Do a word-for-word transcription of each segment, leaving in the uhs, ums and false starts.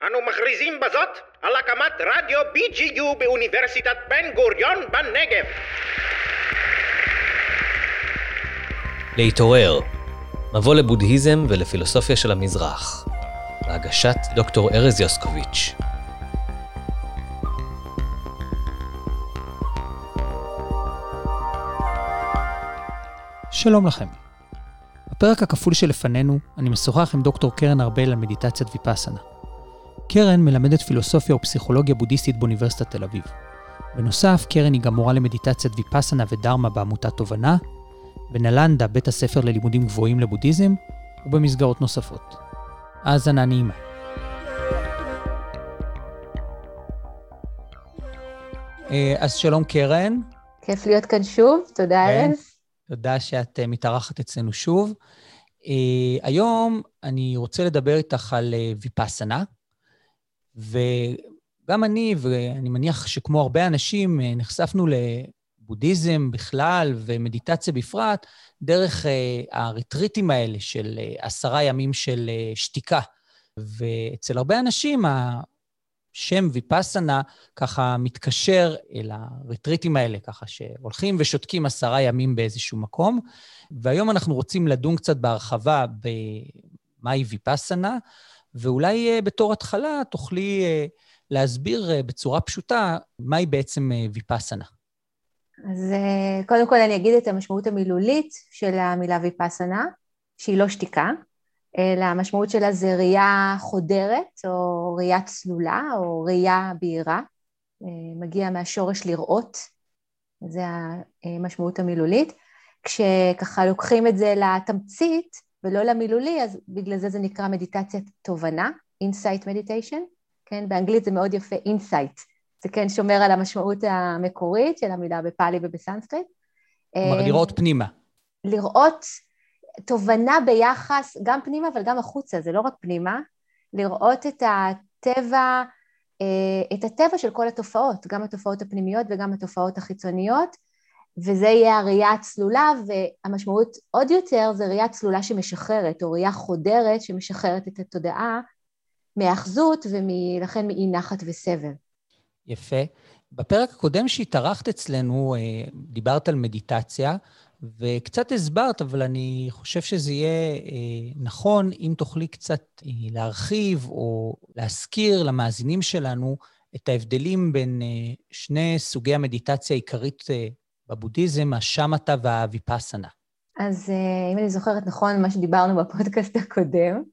אנו מכריזים בזאת על הקמת רדיו בי ג'י יו באוניברסיטת בן גוריון בנגב. להתעורר, מבוא לבודהיזם ולפילוסופיה של המזרח, בהגשת דוקטור ארז יוסקוביץ'. שלום לכם. בפרק הכפול שלפנינו אני משוחח עם דוקטור קרן ארבל על מדיטציית ויפאסנה. קרן מלמדת פילוסופיה ופסיכולוגיה בודהיסטית באוניברסיטת תל אביב. בנוסף, קרן היא גם מורה למדיטציית ויפאסנה ודרמה בעמותת תובנה, בנלנדה, בית הספר ללימודים גבוהים לבודהיזם, ובמסגרות נוספות. האזנה נעימה. אז שלום קרן. כיף להיות כאן שוב, תודה ארז. תודה שאת מתארחת אצלנו שוב. היום אני רוצה לדבר איתך על ויפאסנה, וגם אני, ואני מניח שכמו הרבה אנשים, נחשפנו לבודהיזם בכלל ומדיטציה בפרט, דרך הריטריטים האלה של עשרה ימים של שתיקה. ואצל הרבה אנשים, השם ויפאסנה ככה מתקשר אל הריטריטים האלה, ככה שהולכים ושותקים עשרה ימים באיזשהו מקום. והיום אנחנו רוצים לדון קצת בהרחבה במהי ויפאסנה, ואולי בתור התחלה תוכלי להסביר בצורה פשוטה מהי בעצם ויפאסנה. אז קודם כל אני אגיד את המשמעות המילולית של המילה ויפאסנה, שהיא לא שתיקה, אלא המשמעות שלה זה ראייה חודרת, או ראייה צלולה, או ראייה בהירה, מגיע מהשורש לראות, זה המשמעות המילולית. כשככה לוקחים את זה לתמצית, ולא למילולי, אז בגלל זה זה נקרא מדיטציית תובנה, insight meditation, כן? באנגלית זה מאוד יפה, insight, זה כן שומר על המשמעות המקורית של המילה בפאלי ובסנסקריט. כלומר, לראות פנימה. לראות תובנה ביחס, גם פנימה אבל גם החוצה, זה לא רק פנימה, לראות את הטבע, את הטבע של כל התופעות, גם התופעות הפנימיות וגם התופעות החיצוניות, וזה יהיה הראייה הצלולה, והמשמעות עוד יותר זה ראייה צלולה שמשחררת, או ראייה חודרת שמשחררת את התודעה מאחזות, ולכן מאי נחת וסבל. יפה. בפרק הקודם שהתארחת אצלנו, דיברת על מדיטציה, וקצת הסברת, אבל אני חושב שזה יהיה נכון אם תוכלי קצת להרחיב או להזכיר למאזינים שלנו את ההבדלים בין שני סוגי המדיטציה העיקרית בבודהיזם, השמטה והוויפאסנה. אז אם אני זוכרת נכון מה שדיברנו בפודקאסט הקודם,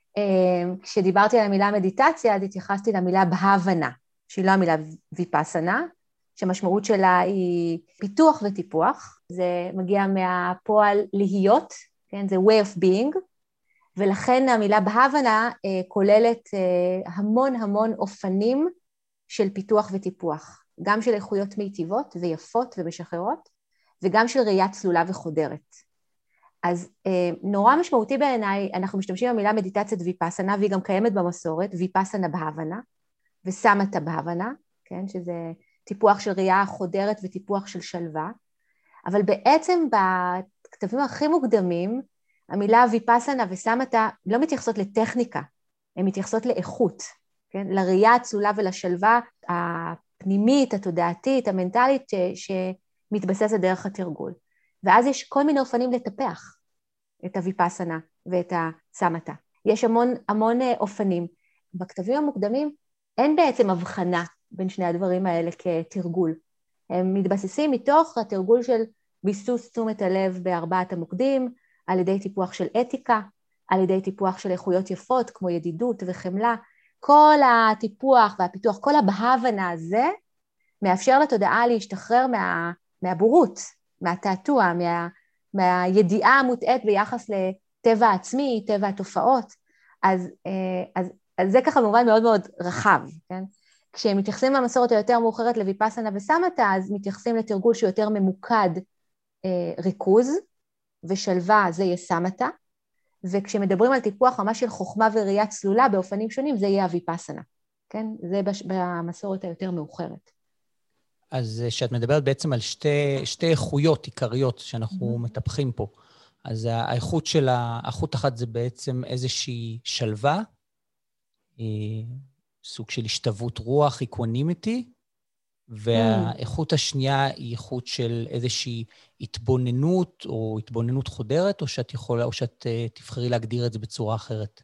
כשדיברתי על המילה מדיטציה, אז התייחסתי למילה בהבנה, שהיא לא המילה ויפאסנה, שהמשמעות שלה היא פיתוח וטיפוח, זה מגיע מהפועל להיות, כן? זה way of being, ולכן המילה בהבנה כוללת המון המון אופנים של פיתוח וטיפוח, גם של איכויות מיטיבות ויפות ומשחררות, וגם של ראייה צלולה וחודרת. אז נורא משמעותי בעיניי, אנחנו משתמשים במילה מדיטציית ויפאסנה, והיא גם קיימת במסורת, ויפאסנה בהבנה, וסמטה בהבנה, כן? שזה טיפוח של ראייה חודרת וטיפוח של שלווה, אבל בעצם בכתבים הכי מוקדמים, המילה ויפאסנה וסמטה לא מתייחסות לטכניקה, הן מתייחסות לאיכות, כן? לראייה הצלולה ולשלווה הפנימית, התודעתית, המנטלית, ש... שמתבססת דרך התרגול. ואז יש כל מיני אופנים לטפח את הויפאסנה ואת הסמטה. יש המון, המון אופנים. בכתבים המוקדמים אין בעצם הבחנה בין שני הדברים האלה כתרגול. הם מתבססים מתוך התרגול של ביסוס תשומת הלב בארבעת המוקדים, על ידי טיפוח של אתיקה, על ידי טיפוח של איכויות יפות כמו ידידות וחמלה. כל הטיפוח והפיתוח, כל הבהבנה הזה, מאפשר לתודעה להשתחרר מה, מהבורות, מהתעתוע, מה, מהידיעה המוטעת ביחס לטבע העצמי, טבע התופעות. אז, אז, אז זה ככה במובן מאוד מאוד רחב, כן? כשהם מתייחסים למסורת היותר מאוחרת לויפאסנה וסמטה, אז מתייחסים לתרגול שיותר ממוקד אה, ריכוז, ושלווה זה יהיה סמטה, וכשמדברים על טיפוח ממש של חוכמה וראייה צלולה באופנים שונים, זה יהיה הויפאסנה, כן? זה במסורת היותר מאוחרת. אז שאת מדברת בעצם על שתי, שתי איכויות עיקריות שאנחנו mm-hmm. מטפחים פה. אז האיכות של האיכות אחת זה בעצם איזושהי שלווה, סוג של השתוות רוח, איקוונימיטי, והאיכות השנייה היא איכות של איזושהי התבוננות, או התבוננות חודרת, או שאת יכולה, או שאת uh, תבחרי להגדיר את זה בצורה אחרת?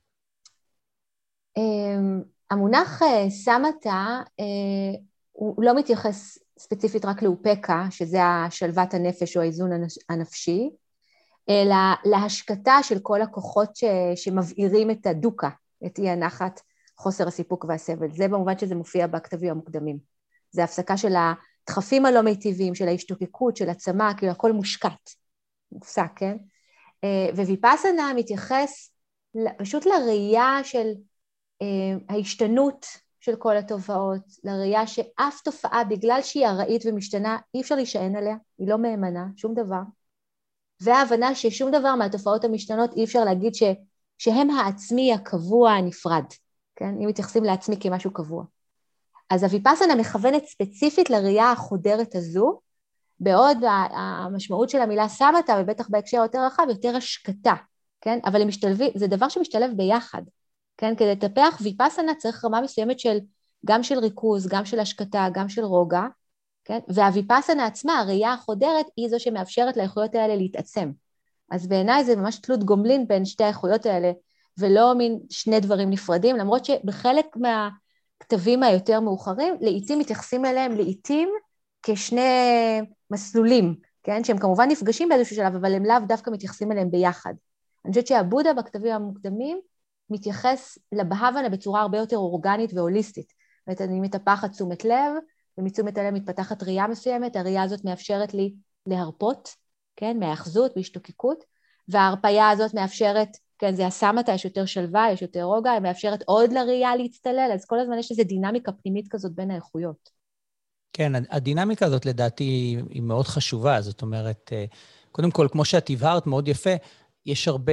Um, המונח uh, סמתה, uh, הוא לא מתייחס ספציפית רק לאופקה, שזה השלוות הנפש או האיזון הנפשי, אלא להשקטה של כל הכוחות ש, שמבעירים את הדוקה, את אי הנחת, חוסר הסיפוק והסבל. זה במובן שזה מופיע בכתבים המוקדמים. זה הפסקה של הדחפים הלא מיטיביים, של ההשתוקקות, של הצמא, כאילו הכל מושקט, מופסק, כן? וויפאסנה מתייחס פשוט לראייה של ההשתנות של כל התופעות, לראייה שאף תופעה, בגלל שהיא ארעית ומשתנה, אי אפשר להישען עליה, היא לא מהימנה, שום דבר. וההבנה ששום דבר מהתופעות המשתנות אי אפשר להגיד ש, שהם העצמי הקבוע הנפרד, כן? אם מתייחסים לעצמי כמשהו קבוע. אז הוויפאסנה מכוונת ספציפית לראייה החודרת הזו, בעוד המשמעות של המילה סמתה, ובטח בהקשר יותר רחב, יותר השקטה, כן? אבל משתלבים, זה דבר שמשתלב ביחד, כן? כדי לטפח ויפאסנה צריך רמה מסוימת של, גם של ריכוז, גם של השקטה, גם של רוגע, כן? והוויפאסנה עצמה, הראייה החודרת, היא זו שמאפשרת לאיכויות האלה להתעצם. אז בעיניי זה ממש תלות גומלין בין שתי האיכויות האלה, ולא מין שני דברים נפרדים, למרות שבחלק מהכתבים היותר מאוחרים, לעתים מתייחסים אליהם, לעתים כשני מסלולים, כן? שהם כמובן נפגשים באיזשהו שלב, אבל הם לאו דווקא מתייחסים אליהם ביחד. אני חושבת שהבודה בכתבים המוקדמים, מתייחס לבהבנה בצורה הרבה יותר אורגנית והוליסטית. זאת אומרת, אני מטפחת תשומת לב, ומצומת הלב מתפתחת ראייה מסוימת, הראייה הזאת מאפשרת לי להרפות, כן, מהאחזות, בהשתוקקות, וההרפאיה הזאת מאפשרת, כן, זה הסמתה, יש יותר שלווה, יש יותר רוגע, היא מאפשרת עוד לראייה להצטלל, אז כל הזמן יש איזו דינמיקה פנימית כזאת בין האיכויות. כן, הדינמיקה הזאת לדעתי היא מאוד חשובה, זאת אומרת, קודם כל, כמו שאת הבהרת, מאוד יפה, יש הרבה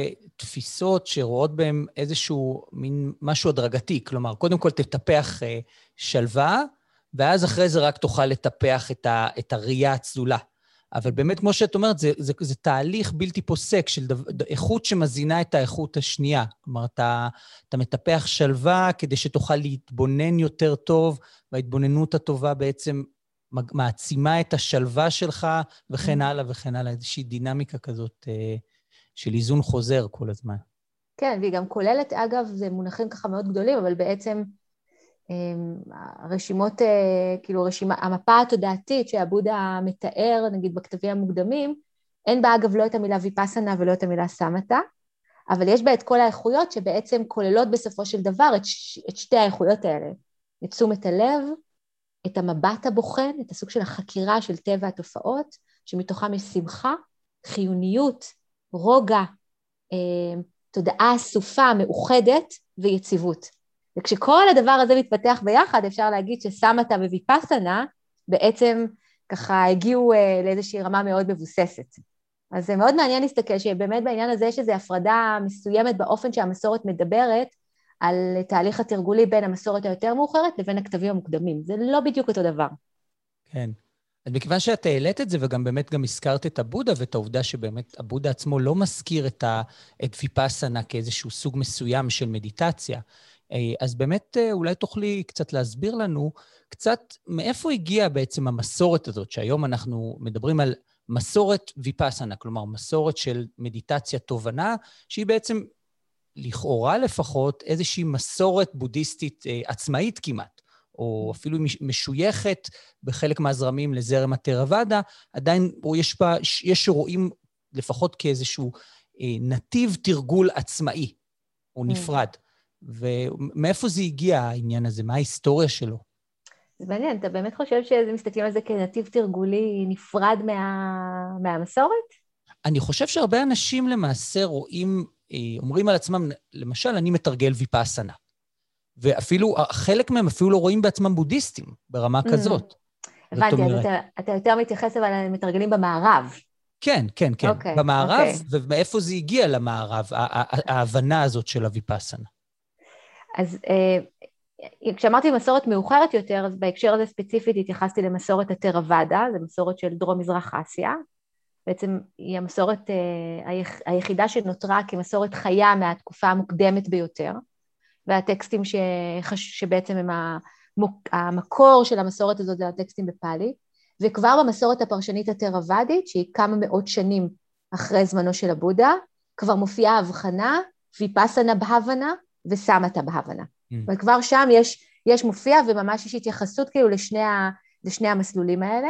תפיסות שרואות בהם איזשהו מין משהו הדרגתי, כלומר, קודם כל תטפח שלווה, ואז אחרי זה רק תוכל לטפח את, ה, את הראייה הצלולה. אבל באמת, כמו שאת אומרת, זה, זה, זה תהליך בלתי פוסק של דו, איכות שמזינה את האיכות השנייה. כלומר, אתה, אתה מטפח שלווה כדי שתוכל להתבונן יותר טוב, וההתבוננות הטובה בעצם מעצימה את השלווה שלך, וכן הלאה וכן הלאה, איזושהי דינמיקה כזאת של איזון חוזר כל הזמן. כן, והיא גם כוללת, אגב, זה מונחים ככה מאוד גדולים, אבל בעצם הרשימות, כאילו רשימה, המפה התודעתית שהבודה מתאר, נגיד בכתבים המוקדמים, אין בה אגב לא את המילה ויפאסנה ולא את המילה סמתה, אבל יש בה את כל האיכויות שבעצם כוללות בסופו של דבר את, ש... את שתי האיכויות האלה, את תשומת הלב, את המבט הבוחן, את הסוג של החקירה של טבע התופעות, שמתוכם יש שמחה, חיוניות, רוגע, תודעה אסופה, מאוחדת ויציבות. וכשכל הדבר הזה מתפתח ביחד, אפשר להגיד שסמתה וויפאסנה בעצם ככה הגיעו לאיזושהי רמה מאוד מבוססת. אז זה מאוד מעניין להסתכל שבאמת בעניין הזה יש איזו הפרדה מסוימת באופן שהמסורת מדברת על תהליך התרגולי בין המסורת היותר מאוחרת לבין הכתבים המוקדמים. זה לא בדיוק אותו דבר. כן. אז מכיוון שאת העלית את זה, וגם באמת גם הזכרת את הבודה, ואת העובדה שבאמת הבודה עצמו לא מזכיר את, ה, את ויפאסנה כאיזשהו סוג מסוים של מדיטציה, אז באמת אולי תוכלי קצת להסביר לנו קצת מאיפה הגיעה בעצם המסורת הזאת, שהיום אנחנו מדברים על מסורת ויפאסנה, כלומר מסורת של מדיטציה תובנה, שהיא בעצם לכאורה לפחות איזושהי מסורת בודהיסטית עצמאית כמעט, או אפילו משויכת בחלק מהזרמים לזרם התרוואדה, עדיין יש בה, יש שרואים לפחות כאיזשהו נתיב תרגול עצמאי או נפרד. ומאיפה זה הגיע העניין הזה? מה ההיסטוריה שלו? זה מעניין, אתה באמת חושב שזה מסתכלים על זה כנתיב תרגולי נפרד מה... מהמסורת? אני חושב שהרבה אנשים למעשה רואים, אומרים על עצמם, למשל, אני מתרגל ויפאסנה. ואפילו, חלק מהם אפילו לא רואים בעצמם בודהיסטים, ברמה כזאת. הבנתי, אז אתה, אתה יותר מתייחס אבל הם מתרגלים במערב. כן, כן, כן. Okay, במערב, okay. ומאיפה זה הגיע למערב, ההבנה הזאת של הויפאסנה. אז כשאמרתי מסורת מאוחרת יותר, אז בהקשר הזה ספציפית התייחסתי למסורת התרוואדה, זו מסורת של דרום-מזרח אסיה, בעצם היא המסורת היחידה שנותרה כמסורת חיה מהתקופה המוקדמת ביותר, והטקסטים ש... שבעצם הם המקור של המסורת הזאת, זה הטקסטים בפאלי, וכבר במסורת הפרשנית התרוואדית, שהיא כמה מאות שנים אחרי זמנו של הבודה, כבר מופיעה הבחנה, ויפאסנה בהבנה וסמתה בהבנה. Mm. וכבר שם יש, יש מופיע, וממש יש התייחסות כאילו לשני, ה, לשני המסלולים האלה.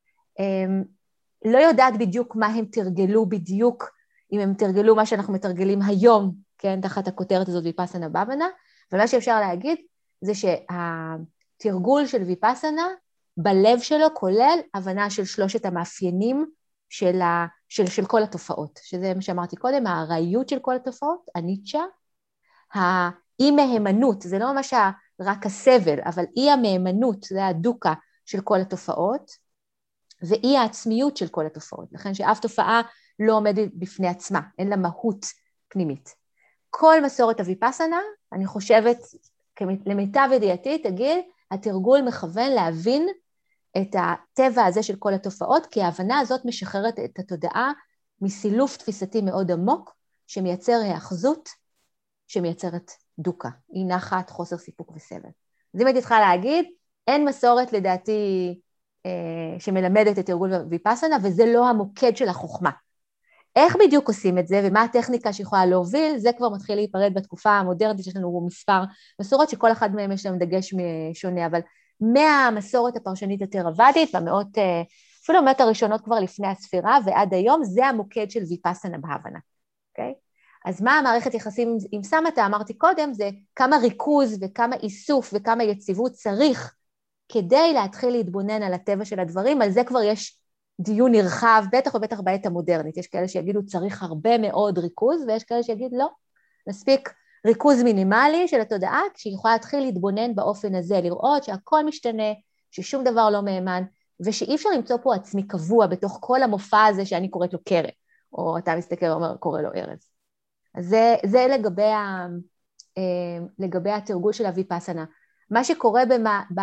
לא יודעת בדיוק מה הם תרגלו בדיוק, אם הם תרגלו מה שאנחנו מתרגלים היום, כן, תחת הכותרת הזאת ויפאסנה בהבנה, ומה שאפשר להגיד זה שהתרגול של ויפאסנה, בלב שלו כולל הבנה של שלושת המאפיינים של, ה, של, של כל התופעות, שזה מה שאמרתי קודם, הארעיות של כל התופעות, הניטשה, האי מהימנות, זה לא ממש רק הסבל, אבל אי המהימנות, זה הדוקה של כל התופעות, ואי העצמיות של כל התופעות, לכן שאף תופעה לא עומדת בפני עצמה, אין לה מהות פנימית. כל מסורת הויפאסנה, אני חושבת, למיטב ידיעתי, תגיד, התרגול מכוון להבין את הטבע הזה של כל התופעות, כי ההבנה הזאת משחררת את התודעה מסילוף תפיסתי מאוד עמוק, שמייצר האחזות, שמייצרת דוקה, אי נחת, חוסר סיפוק וסבל. אז אם הייתי צריכה להגיד, אין מסורת לדעתי אה, שמלמדת את תרגול ויפאסנה, וזה לא המוקד של החוכמה. איך בדיוק עושים את זה, ומה הטכניקה שיכולה להוביל, זה כבר מתחיל להיפרד בתקופה המודרנית, יש לנו מספר מסורות, שכל אחד מהם יש להם דגש שונה, אבל מהמסורת הפרשנית התרוואדית, במאות, אפילו המאות הראשונות כבר לפני הספירה, ועד היום זה המוקד של ויפאסנה בהבנה, אוקיי? אז מה המערכת יחסים עם סמתה, אמרתי קודם, זה כמה ריכוז וכמה איסוף וכמה יציבות צריך, כדי להתחיל להתבונן על הטבע של הדברים, על זה כבר יש דיון נרחב, בטח ובטח בעת המודרנית, יש כאלה שיגידו צריך הרבה מאוד ריכוז, ויש כאלה שיגיד לא, מספיק ריכוז מינימלי של התודעה, שהיא יכולה להתחיל להתבונן באופן הזה, לראות שהכל משתנה, ששום דבר לא מהימן, ושאי אפשר למצוא פה עצמי קבוע בתוך כל המופע הזה שאני קוראת לו קרא, או אתה מסתכל ואומר, קורא לו ארז. אז זה, זה לגבי, ה, לגבי התרגול של הויפאסנה. מה שקורה במה, ב,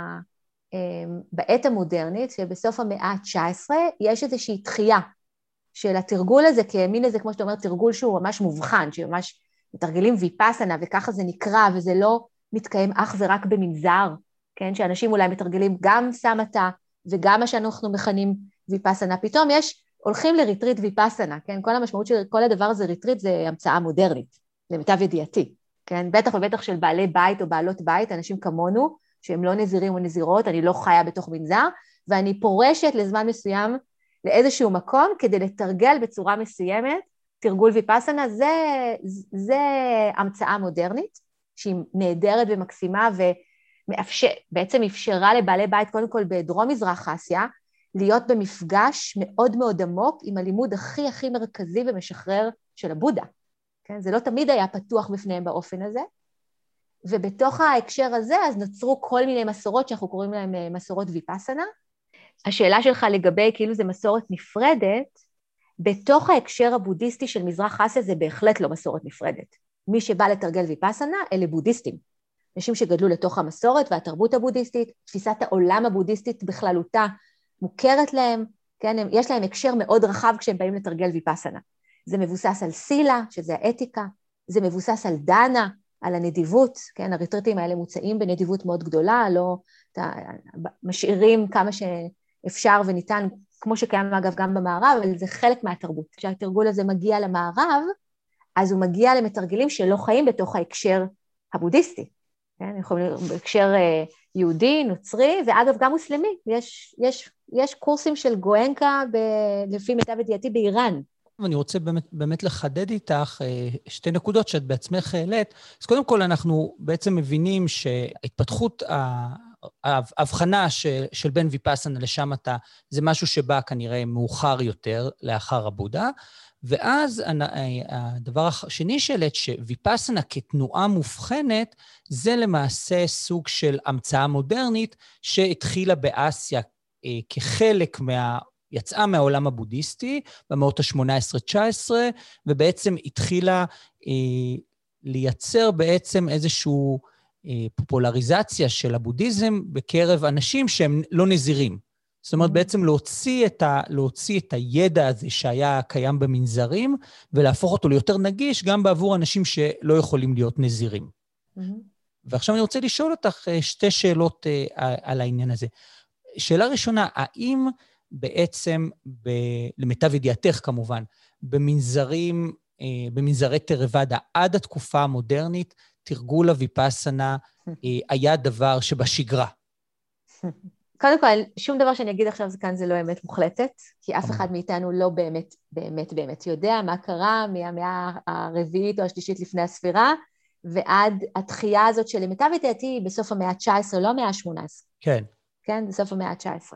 בעת המודרנית, שבסוף המאה ה-תשע עשרה, יש איזושהי דחייה של התרגול הזה, כמין איזה, כמו שאתה אומר, תרגול שהוא ממש מובחן, שממש מתרגלים ויפאסנה, וככה זה נקרא, וזה לא מתקיים אך ורק במנזר, כן? שאנשים אולי מתרגלים גם סמתה, וגם מה שאנחנו מכנים ויפאסנה. פתאום יש, הולכים לריטריט ויפאסנה, כן? כל המשמעות של כל הדבר הזה, ריטריט זה המצאה מודרנית, למיטב ידיעתי, כן? בטח ובטח של בעלי בית או בעלות בית, אנשים כמונו, שהם לא נזירים או נזירות, אני לא חיה בתוך מנזר, ואני פורשת לזמן מסוים לאיזשהו מקום, כדי לתרגל בצורה מסוימת, תרגול ויפאסנה, זה, זה המצאה מודרנית, שהיא נהדרת ומקסימה, ובעצם אפשרה לבעלי בית, קודם כל בדרום מזרח אסיה, להיות במפגש מאוד מאוד עמוק, עם הלימוד הכי הכי מרכזי ומשחרר של הבודה. כן? זה לא תמיד היה פתוח בפניהם באופן הזה, ובתוך ההקשר הזה, אז נוצרו כל מיני מסורות, שאנחנו קוראים להן מסורות ויפאסנה. השאלה שלך לגבי כאילו זה מסורת נפרדת, בתוך ההקשר הבודהיסטי של מזרח אסיה, זה בהחלט לא מסורת נפרדת. מי שבא לתרגל ויפאסנה, אלה בודהיסטים. אנשים שגדלו לתוך המסורת והתרבות הבודהיסטית, תפיסת העולם הבודהיסטית בכללותה מוכרת להם, כן? יש להם הקשר מאוד רחב כשהם באים לתרגל ויפאסנה. זה מבוסס על סילה, שזה האתיקה, זה מבוסס על דנה, על הנדיבות, כן? הריטריטים האלה מוצאים בנדיבות מאוד גדולה, לא משאירים כמה שאפשר וניתן, כמו שקיים אגב גם במערב, אבל זה חלק מהתרבות. כשהתרגול הזה מגיע למערב, אז הוא מגיע למתרגלים שלא חיים בתוך ההקשר הבודהיסטי, כן? יכולים בהקשר יהודי, נוצרי, ואגב גם מוסלמי. יש, יש, יש קורסים של גואנקה, ב, לפי מיטב ידיעתי באיראן. ואני רוצה באמת, באמת לחדד איתך שתי נקודות שאת בעצמך העלית. אז קודם כל אנחנו בעצם מבינים שההתפתחות, ההבחנה של, של בין ויפאסנה לשמתה, זה משהו שבא כנראה מאוחר יותר לאחר הבודה, ואז הדבר השני שהעלית, שוויפאסנה כתנועה מובחנת, זה למעשה סוג של המצאה מודרנית, שהתחילה באסיה כחלק מה... יצאה מהעולם הבודהיסטי במאות ה-שמונה עשרה תשע עשרה, ובעצם התחילה אה, לייצר בעצם איזושהי אה, פופולריזציה של הבודהיזם בקרב אנשים שהם לא נזירים. זאת אומרת, בעצם להוציא את, ה, להוציא את הידע הזה שהיה קיים במנזרים, ולהפוך אותו ליותר נגיש גם בעבור אנשים שלא יכולים להיות נזירים. ועכשיו אני רוצה לשאול אותך שתי שאלות על העניין הזה. שאלה ראשונה, האם בעצם, ב, למיטב ידיעתך כמובן, במנזרים, במנזרי תרוואדה עד התקופה המודרנית, תרגול הוויפאסנה היה דבר שבשגרה? קודם כל, שום דבר שאני אגיד עכשיו כאן זה לא אמת מוחלטת, כי אף אחד מאיתנו לא באמת, באמת, באמת יודע מה קרה מהמאה הרביעית או השלישית לפני הספירה, ועד התחייה הזאת של למיטב ידיעתי בסוף המאה ה-תשע עשרה, לא המאה ה-שמונה עשרה. כן. כן, בסוף המאה ה-תשע עשרה.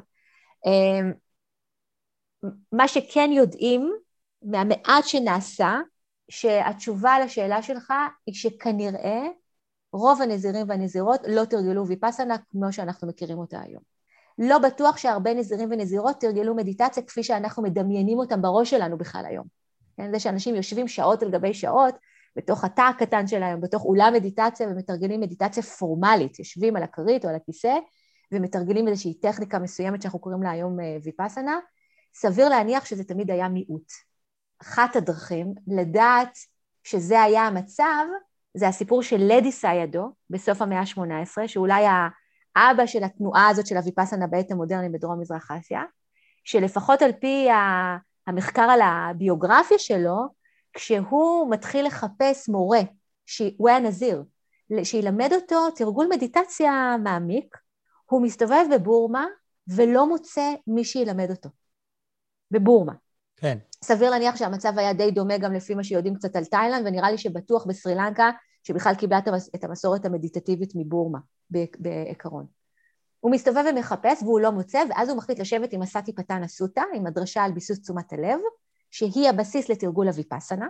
מה שכן יודעים, מהמעט שנעשה, שהתשובה לשאלה שלך היא שכנראה רוב הנזירים והנזירות לא תרגלו ויפאסנה כמו שאנחנו מכירים אותה היום. לא בטוח שהרבה נזירים ונזירות תרגלו מדיטציה כפי שאנחנו מדמיינים אותם בראש שלנו בכלל היום. כן, זה שאנשים יושבים שעות על גבי שעות, בתוך התא הקטן שלהם, בתוך אולם מדיטציה, ומתרגלים מדיטציה פורמלית, יושבים על הכרית או על הכיסא, ומתרגלים איזושהי טכניקה מסוימת שאנחנו קוראים לה היום ויפאסנה, סביר להניח שזה תמיד היה מיעוט. אחת הדרכים לדעת שזה היה המצב, זה הסיפור של לדי סיידו, בסוף המאה ה-שמונה עשרה, שאולי האבא של התנועה הזאת של הוויפאסנה בעת המודרני בדרום מזרח אסיה, שלפחות על פי המחקר על הביוגרפיה שלו, כשהוא מתחיל לחפש מורה, שהוא היה נזיר, שילמד אותו תרגול מדיטציה מעמיק, הוא מסתובב בבורמה ולא מוצא מי שילמד אותו. בבורמה. כן. סביר להניח שהמצב היה די דומה גם לפי מה שיודעים קצת על תאילנד, ונראה לי שבטוח בסרילנקה, שבכלל קיבלה את המסורת המדיטטיבית מבורמה, בעיקרון. הוא מסתובב ומחפש והוא לא מוצא, ואז הוא מחליט לשבת עם הסאטי פטאנה סוטה, עם הדרשה על ביסוס תשומת הלב, שהיא הבסיס לתרגול הוויפאסנה,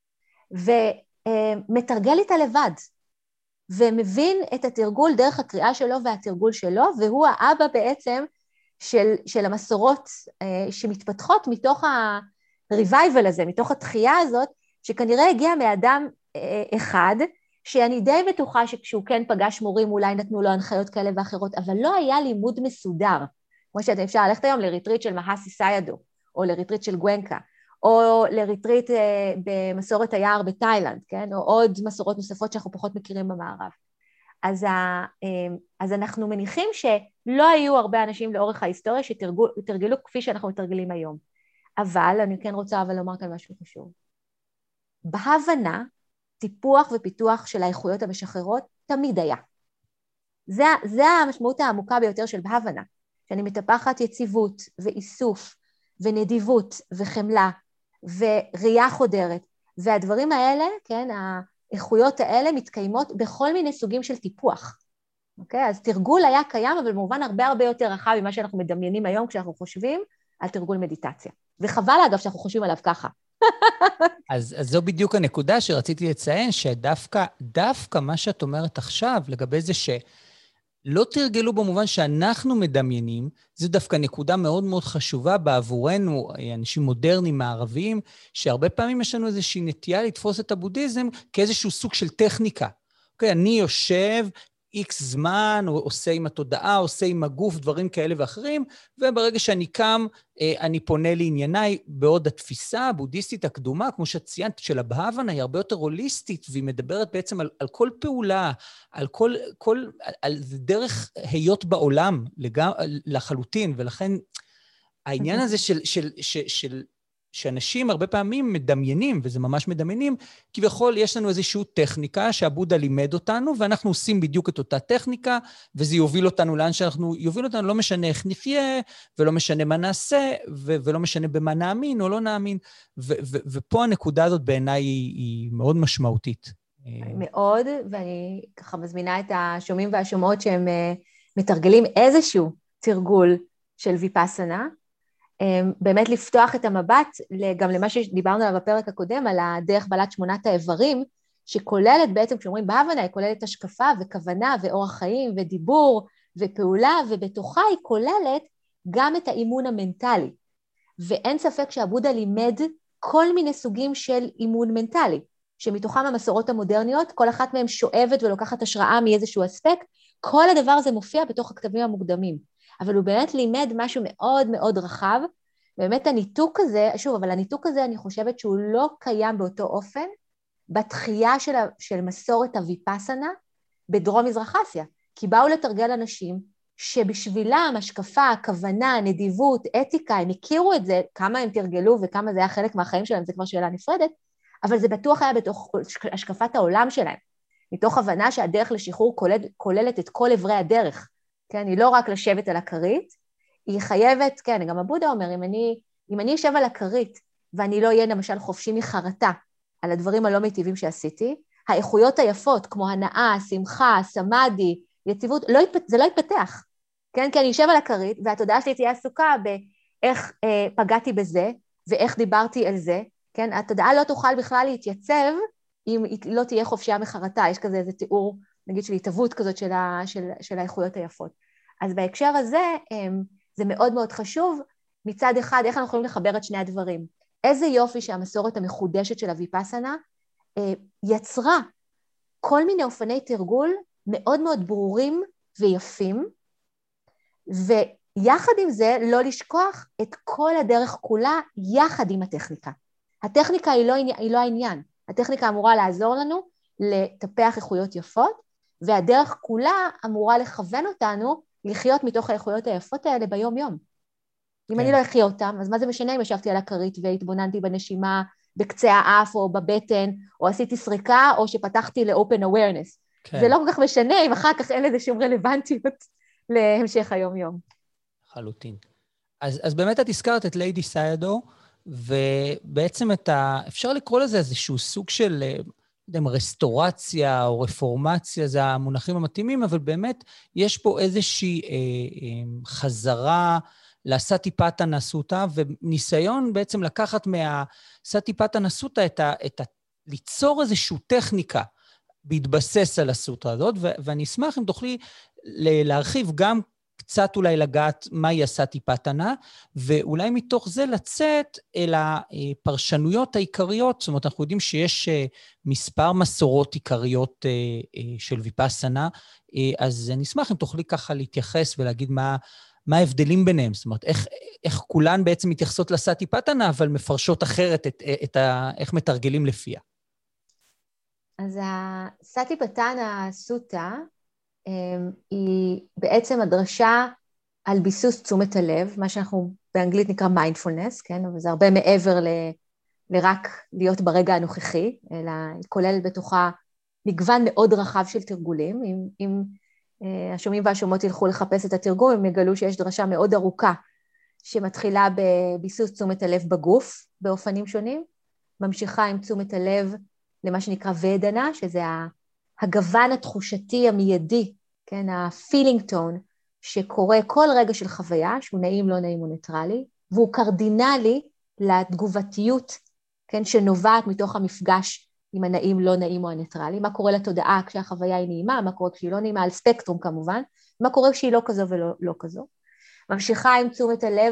ומתרגל איתה לבד, ומבין את התרגול דרך הקריאה שלו והתרגול שלו, והוא האבא בעצם של, של המסורות שמתפתחות מתוך ה-revival הזה, מתוך התחייה הזאת, שכנראה הגיע מאדם אחד, שאני די בטוחה שכשהוא כן פגש מורים, אולי נתנו לו הנחיות כאלה ואחרות, אבל לא היה לימוד מסודר, כמו שאתה אפשר ללכת היום לריטריט של מהסי סיידו, או לריטריט של גוונקה, או לריטריט במסורת היער בתאילנד, כן? או עוד מסורות נוספות שאנחנו פחות מכירים במערב. אז, ה, אז אנחנו מניחים שלא היו הרבה אנשים לאורך ההיסטוריה שתרגלו כפי שאנחנו מתרגלים היום. אבל, אני כן רוצה אבל לומר כאן משהו חשוב. בהבנה, טיפוח ופיתוח של האיכויות המשחררות תמיד היה. זה, זה המשמעות העמוקה ביותר של בהבנה, שאני מטפחת יציבות ואיסוף ונדיבות וחמלה וראייה חודרת, והדברים האלה, כן, האיכויות האלה מתקיימות בכל מיני סוגים של טיפוח. אוקיי? אז תרגול היה קיים, אבל במובן הרבה הרבה יותר רחב ממה שאנחנו מדמיינים היום כשאנחנו חושבים על תרגול מדיטציה. וחבל אגב שאנחנו חושבים עליו ככה. אז, אז זו בדיוק הנקודה שרציתי לציין, שדווקא, דווקא מה שאת אומרת עכשיו, לגבי זה שלא תרגלו במובן שאנחנו מדמיינים, זו דווקא נקודה מאוד מאוד חשובה בעבורנו, אנשים מודרניים מערביים, שהרבה פעמים יש לנו איזושהי נטייה לתפוס את הבודהיזם כאיזשהו סוג של טכניקה. אוקיי, אני יושב איקס זמן, או עושה עם התודעה, עושה עם הגוף, דברים כאלה ואחרים, וברגע שאני קם, אני פונה לענייניי, בעוד התפיסה הבודהיסטית הקדומה, כמו שאת ציינת, של הבהבנה, היא הרבה יותר הוליסטית, והיא מדברת בעצם על, על כל פעולה, על כל, כל, על דרך היות בעולם, לגמ, לחלוטין, ולכן העניין הזה של, של, של, של שאנשים הרבה פעמים מדמיינים, וזה ממש מדמיינים, כביכול יש לנו איזושהי טכניקה שהבודה לימד אותנו, ואנחנו עושים בדיוק את אותה טכניקה, וזה יוביל אותנו לאן שאנחנו, יוביל אותנו, לא משנה איך נחיה, ולא משנה מה נעשה, ו- ולא משנה במה נאמין או לא נאמין, ו- ו- ופה הנקודה הזאת בעיניי היא, היא מאוד משמעותית. מאוד, ואני ככה מזמינה את השומעים והשומעות שהם מתרגלים איזשהו תרגול של ויפאסנה, באמת לפתוח את המבט, גם למה שדיברנו עליו בפרק הקודם, על הדרך בעלת שמונת האיברים, שכוללת בעצם, כשאומרים בהבנה, היא כוללת השקפה וכוונה ואורח חיים ודיבור ופעולה, ובתוכה היא כוללת גם את האימון המנטלי. ואין ספק שהבודה לימד כל מיני סוגים של אימון מנטלי, שמתוכם המסורות המודרניות, כל אחת מהן שואבת ולוקחת השראה מאיזשהו אספקט, כל הדבר הזה מופיע בתוך הכתבים המוקדמים. אבל הוא באמת לימד משהו מאוד מאוד רחב, באמת הניתוק הזה, שוב, אבל הניתוק הזה אני חושבת שהוא לא קיים באותו אופן, בתחייה של, של מסורת הוויפאסנה בדרום מזרח אסיה, כי באו לתרגל אנשים שבשבילם השקפה, הכוונה, נדיבות, אתיקה, הם הכירו את זה, כמה הם תרגלו וכמה זה היה חלק מהחיים שלהם, זה כבר שאלה נפרדת, אבל זה בטוח היה בתוך השקפת העולם שלהם, מתוך הבנה שהדרך לשחרור כולל, כוללת את כל עברי הדרך, כן? היא לא רק לשבת על הכרית, היא חייבת, כן, גם הבודה אומר, אם אני, אם אני אשב על הכרית, ואני לא אהיה למשל חופשי מחרטה, על הדברים הלא מיטיבים שעשיתי, האיכויות היפות, כמו הנאה, שמחה, סמאדי, יציבות, לא יפ... זה לא יתפתח, כן? כי אני אשב על הכרית, והתודעה שלי תהיה עסוקה באיך אה, פגעתי בזה, ואיך דיברתי על זה, כן? התודעה לא תוכל בכלל להתייצב, אם היא לא תהיה חופשייה מחרטה, יש כזה איזה תיאור, נגיד של התהוות כזאת של, ה... של... של האיכויות היפות. אז בהקשר הזה, אה, זה מאוד מאוד חשוב, מצד אחד, איך אנחנו יכולים לחבר את שני הדברים. איזה יופי שהמסורת המחודשת של הוויפאסנה, אה, יצרה כל מיני אופני תרגול, מאוד מאוד ברורים ויפים, ויחד עם זה לא לשכוח את כל הדרך כולה יחד עם הטכניקה. הטכניקה היא לא, היא לא העניין, הטכניקה אמורה לעזור לנו לטפח איכויות יפות, והדרך כולה אמורה לכוון אותנו לחיות מתוך האיכויות היפות האלה ביום יום. אם כן. אני לא אחיה אותם, אז מה זה משנה אם ישבתי על הכרית והתבוננתי בנשימה בקצה האף או בבטן, או עשיתי סריקה או שפתחתי ל-open awareness. כן. זה לא כל כך משנה, אם אחר כך אין לזה שום רלוונטיות להמשך היום-יום. חלוטין. אז, אז באמת את הזכרת את ליידי סיידו, ובעצם את ה... אפשר לקרוא לזה איזשהו סוג של רסטורציה או רפורמציה, זה המונחים המתאימים, אבל באמת יש פה איזושהי אה, אה, חזרה לסטיפטנה סוטה, וניסיון בעצם לקחת מהסטיפטנה סוטה את ה... את ה ליצור איזושהי טכניקה, בהתבסס על הסוטרה הזאת, ו- ואני אשמח אם תוכלי להרחיב גם קצת אולי לגעת מהי הסטיפטנה, ואולי מתוך זה לצאת אל הפרשנויות העיקריות, זאת אומרת, אנחנו יודעים שיש מספר מסורות עיקריות של ויפאסנה, אז אני אשמח אם תוכלי ככה להתייחס ולהגיד מה, מה ההבדלים ביניהם, זאת אומרת, איך, איך כולן בעצם מתייחסות לסטיפטנה, אבל מפרשות אחרת את, את ה, איך מתרגלים לפיה. אז הסטיפטנה סוטה היא בעצם הדרשה על ביסוס תשומת הלב, מה שאנחנו באנגלית נקרא מיינדפולנס, כן? אבל זה הרבה מעבר ל, לרק להיות ברגע הנוכחי, אלא היא כוללת בתוכה מגוון מאוד רחב של תרגולים. אם, אם השומעים והשומעות ילכו לחפש את התרגום, הם יגלו שיש דרשה מאוד ארוכה, שמתחילה בביסוס תשומת הלב בגוף, באופנים שונים, ממשיכה עם תשומת הלב למה שנקרא ודנה, שזה הגוון התחושתי המיידי, כן, ה-feeling tone, שקורה כל רגע של חוויה, שהוא נעים, לא נעים או ניטרלי, והוא קרדינלי לתגובתיות, כן, שנובעת מתוך המפגש עם הנעים, לא נעים או הניטרלי, מה קורה לתודעה כשהחוויה היא נעימה, מה קורה כשהיא לא נעימה, על ספקטרום כמובן, מה קורה כשהיא לא כזו ולא לא כזו. ממשיכה עם תשומת הלב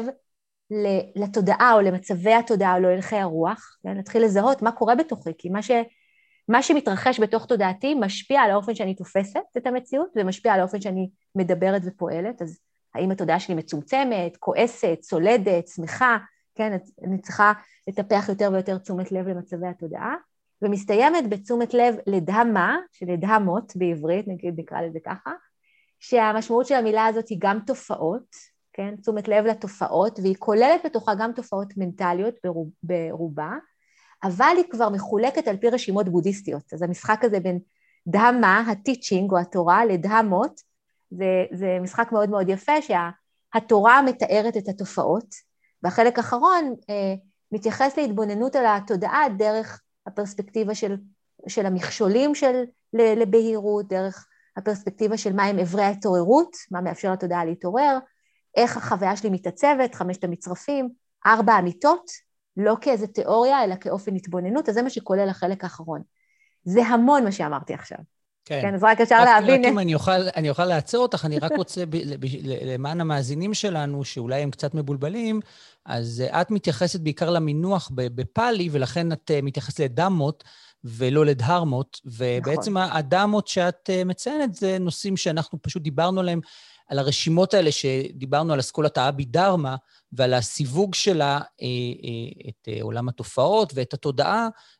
לתודעה או למצבי התודעה או להלכי הרוח, כן? נתחיל לזהות מה קורה בתוכי, כי מה, ש, מה שמתרחש בתוך תודעתי משפיע על האופן שאני תופסת את המציאות, ומשפיע על האופן שאני מדברת ופועלת, אז האם התודעה שלי מצומצמת, כועסת, סולדת, שמחה, כן? אני צריכה לטפח יותר ויותר תשומת לב למצבי התודעה, ומסתיימת בתשומת לב לדהמה, שלדהמות בעברית, נגיד נקרא לזה ככה, שהמשמעות של המילה הזאת היא גם תופעות, כן? תשומת לב לתופעות, והיא כוללת בתוכה גם תופעות מנטליות ברוב, ברובה, אבל היא כבר מחולקת על פי רשימות בודהיסטיות. אז המשחק הזה בין דהמה, הטיצ'ינג או התורה, לדהמות, זה, זה משחק מאוד מאוד יפה, שהתורה מתארת את התופעות, והחלק האחרון אה, מתייחס להתבוננות על התודעה דרך הפרספקטיבה של, של המכשולים של לבהירות, דרך הפרספקטיבה של מה הם עברי ההתעוררות, מה מאפשר לתודעה להתעורר, איך החוויה שלי מתעצבת, חמשת המצרפים, ארבע אמיתות, לא כאיזו תיאוריה, אלא כאופן התבוננות, אז זה מה שכולל החלק האחרון. זה המון מה שאמרתי עכשיו. כן. כן, אז רק אפשר להבין... רק אם אני אוכל, אני אוכל לעצור אותך, אני רק רוצה, ב, ב, למען המאזינים שלנו, שאולי הם קצת מבולבלים, אז את מתייחסת בעיקר למינוח בפאלי, ולכן את מתייחסת לדמות, ולא לדהרמות, ובעצם נכון. הדמות שאת מציינת, זה נושאים שאנחנו פשוט דיברנו עליהם, על הרשימות האלה שדיברנו על אסכולת האבי דרמה, ועל הסיווג שלה, את עולם התופעות ואת התודעה,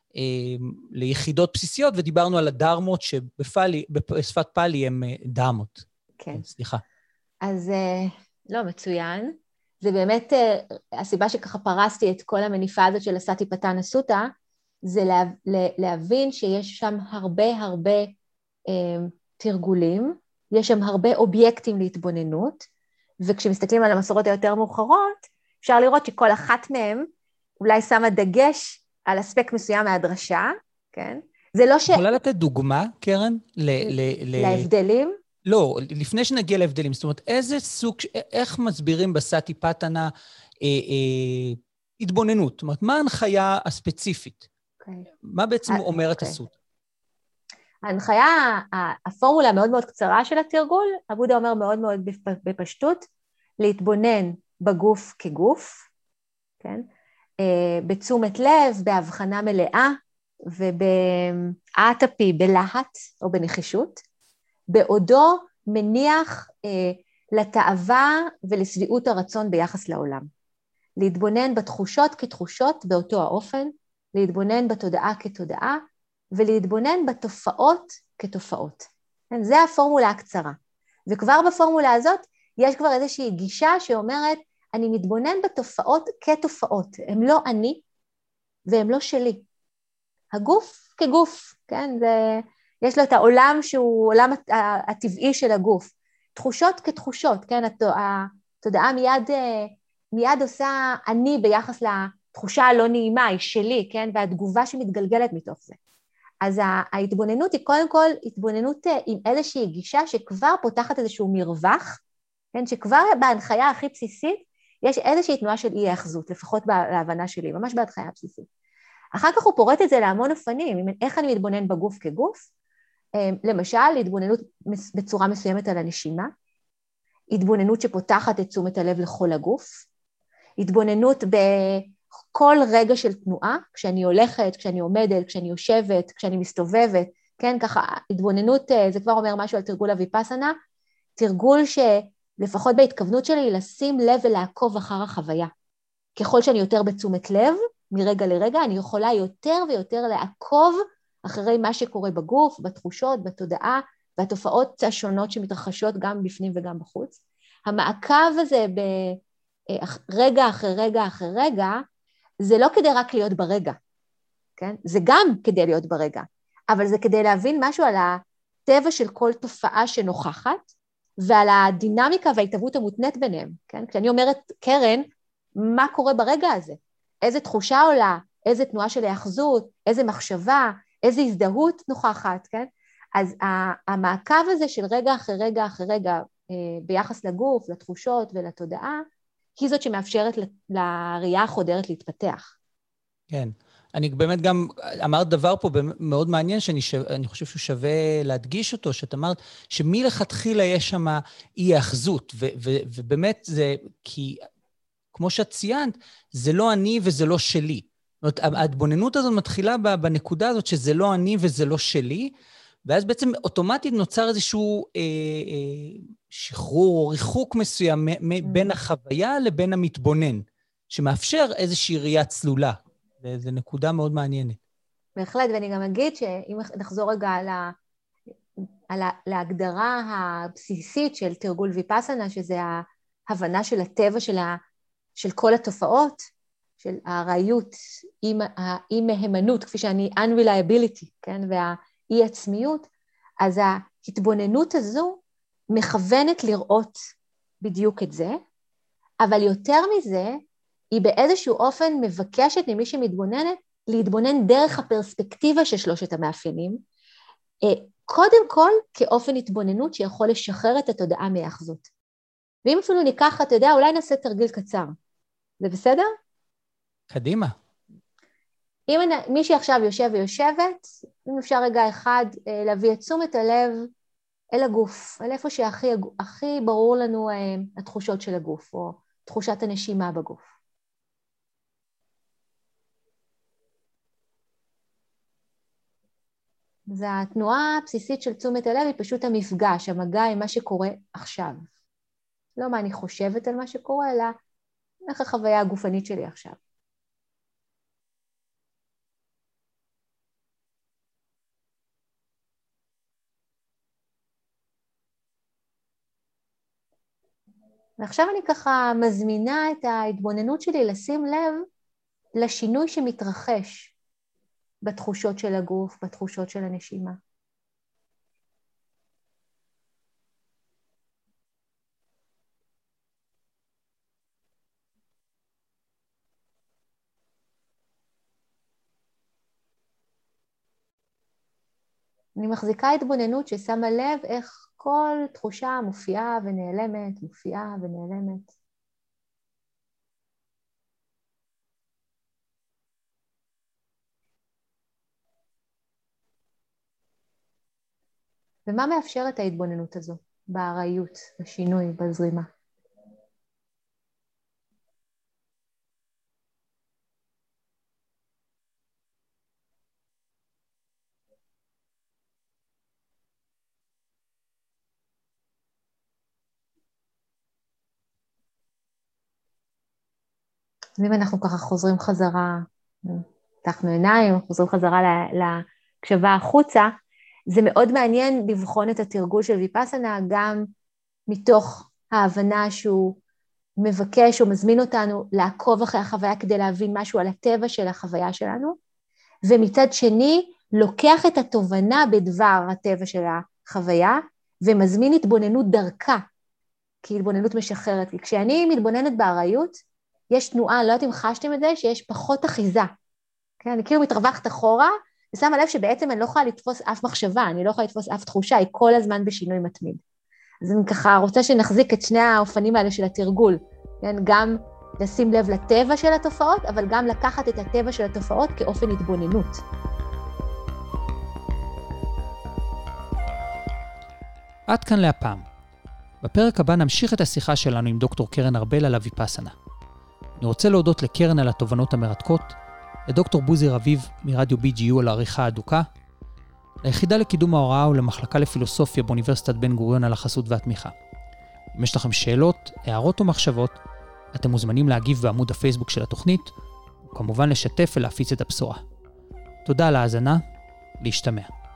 ליחידות בסיסיות, ודיברנו על הדרמות שבשפת פאלי הם דרמות. כן. סליחה. אז לא, מצוין. זה באמת, הסיבה שככה פרסתי את כל המניפה הזאת של הסטיפטאנה סוטה, זה לה, להבין שיש שם הרבה הרבה אה, תרגולים, יש שם הרבה אובייקטים להתבוננות, וכשמסתכלים על המסורות היותר מאוחרות, אפשר לראות שכל אחת מהן אולי שמה דגש על אספקט מסוים מהדרשה, כן? זה לא ש... יכולה לתת דוגמה, קרן? ל, ל, ל... להבדלים? לא, לפני שנגיע להבדלים, זאת אומרת, איזה סוג, איך מסבירים בסטיפטאנה אה, אה, התבוננות? זאת אומרת, מה ההנחיה הספציפית? Okay. מה בעצם uh, אומרת okay. הסוטה? ההנחיה, הפורמולה מאוד מאוד קצרה של התרגול, הבודה אומר מאוד מאוד בפשטות, להתבונן בגוף כגוף, כן? בתשומת לב, בהבחנה מלאה, ובאטפי, בלהט או בנחישות, בעודו מניח אה, לתאווה ולשביעות הרצון ביחס לעולם. להתבונן בתחושות כתחושות באותו האופן, להתבונן בתודעה כתודעה, ולהתבונן בתופעות כתופעות. כן, זה הפורמולה הקצרה. וכבר בפורמולה הזאת יש כבר איזושהי גישה שאומרת, אני מתבונן בתופעות כתופעות. הם לא אני והם לא שלי. הגוף כגוף, כן? זה, יש לו את העולם שהוא עולם הטבעי של הגוף. תחושות כתחושות, כן? התודעה מיד, מיד עושה אני ביחס לתחושה הלא נעימה, היא שלי, כן? והתגובה שמתגלגלת מתוך זה. אז ההתבוננות היא קודם כל התבוננות עם איזושהי גישה שכבר פותחת איזשהו מרווח, כן? שכבר בהנחיה הכי בסיסית יש איזושהי תנועה של אי האחזות, לפחות להבנה שלי, ממש בהנחיה הבסיסית. אחר כך הוא פורט את זה להמון אופנים, איך אני מתבונן בגוף כגוף, למשל, התבוננות בצורה מסוימת על הנשימה, התבוננות שפותחת את תשומת הלב לכל הגוף, התבוננות בכל רגע של תנועה, כשאני הולכת, כשאני עומדת, כשאני יושבת, כשאני מסתובבת, כן, ככה, התבוננות, זה כבר אומר משהו על תרגול הויפאסנה, תרגול שלפחות בהתכוונות שלי, לשים לב ולעקוב אחר החוויה. ככל שאני יותר בתשומת לב, מרגע לרגע, אני יכולה יותר ויותר לעקוב אחרי מה שקורה בגוף, בתחושות, בתודעה, והתופעות השונות שמתרחשות גם בפנים וגם בחוץ. המעקב הזה ברגע אחרי רגע אחרי רגע, זה לא כדי רק להיות ברגע, כן? זה גם כדי להיות ברגע, אבל זה כדי להבין משהו על הטבע של כל תופעה שנוכחת, ועל הדינמיקה וההתהוות המותנית ביניהם, כן? כשאני אומרת, קרן, מה קורה ברגע הזה? איזה תחושה עולה, איזה תנועה של היאחזות, איזה מחשבה, איזה הזדהות נוכחת, כן? אז המעקב הזה של רגע אחרי רגע אחרי רגע, ביחס לגוף, לתחושות ולתודעה, היא זאת שמאפשרת לראייה החודרת להתפתח. כן. אני באמת גם אמרת דבר פה מאוד מעניין, שאני אני חושב שהוא שווה להדגיש אותו, שאת אמרת שמלכתחילה יש שם אי האחזות, ובאמת זה, כי כמו שאת ציינת, זה לא אני וזה לא שלי. זאת אומרת, ההתבוננות הזאת מתחילה בנקודה הזאת שזה לא אני וזה לא שלי, ואז בעצם אוטומטית נוצר איזשהו אה, אה, שחרור או ריחוק מסוים מ- בין החוויה לבין המתבונן, שמאפשר איזושהי ראייה צלולה. זו נקודה מאוד מעניינת. בהחלט, ואני גם אגיד שאם נחזור רגע על, ה, על ה, להגדרה הבסיסית של תרגול ויפאסנה, שזה ההבנה של הטבע של, ה, של כל התופעות, של הראיות, האי-מהימנות, כפי שאני, unreliability, כן, והאי עצמיות, אז ההתבוננות הזו מכוונת לראות בדיוק את זה, אבל יותר מזה, היא באיזשהו אופן מבקשת ממי שמתבוננת, להתבונן דרך הפרספקטיבה של שלושת המאפיינים, קודם כל כאופן התבוננות שיכול לשחרר את התודעה מהאחזות. ואם אפילו ניקח, אתה יודע, אולי נעשה תרגיל קצר. זה בסדר? קדימה. אם מי שעכשיו יושב ויושבת, אם אפשר רגע אחד להביא את תשומת הלב אל הגוף, אל איפה שהכי הכי ברור לנו התחושות של הגוף, או תחושת הנשימה בגוף. אז התנועה הבסיסית של תשומת הלב היא פשוט המפגש, המגע עם מה שקורה עכשיו. לא מה אני חושבת על מה שקורה, אלא איך החוויה הגופנית שלי עכשיו. ועכשיו אני ככה מזמינה את ההתבוננות שלי לשים לב לשינוי שמתרחש בתחושות של הגוף, בתחושות של הנשימה. אני מחזיקה התבוננות ששמה לב איך כל תחושה מופיעה ונעלמת, מופיעה ונעלמת. ומה מאפשר את ההתבוננות הזו? בארעיות, בשינוי, בזרימה. ואם אנחנו ככה חוזרים חזרה, פתחנו עיניים, חוזרים חזרה להקשבה החוצה, זה מאוד מעניין לבחון את התרגול של ויפאסנה, גם מתוך ההבנה שהוא מבקש או מזמין אותנו לעקוב אחרי החוויה כדי להבין משהו על הטבע של החוויה שלנו, ומצד שני לוקח את התובנה בדבר הטבע של החוויה, ומזמין התבוננות דרכה, כי התבוננות משחררת. כי כשאני מתבוננת בארעיות, יש תנועה, לא יודעת אם חשתם את זה, שיש פחות אחיזה. כן? אני כאילו מתרווחת אחורה, ושמה לב שבעצם אני לא יכולה לתפוס אף מחשבה, אני לא יכולה לתפוס אף תחושה, היא כל הזמן בשינוי מתמיד. אז אני ככה רוצה שנחזיק את שני האופנים האלה של התרגול, כן? גם לשים לב לטבע של התופעות, אבל גם לקחת את הטבע של התופעות כאופן התבוננות. עד כאן להפעם. בפרק הבא נמשיך את השיחה שלנו עם דוקטור קרן ארבל על הויפאסנה. אני רוצה להודות לקרן על התובנות המרתקות, לדוקטור בוזי רביב מרדיו בי ג'י יו על העריכה האדוקה, ליחידה לקידום ההוראה ולמחלקה לפילוסופיה באוניברסיטת בן גוריון על החסות והתמיכה. אם יש לכם שאלות, הערות או מחשבות, אתם מוזמנים להגיב בעמוד הפייסבוק של התוכנית, וכמובן לשתף ולהפיץ את הבשורה. תודה על ההאזנה, להשתמע.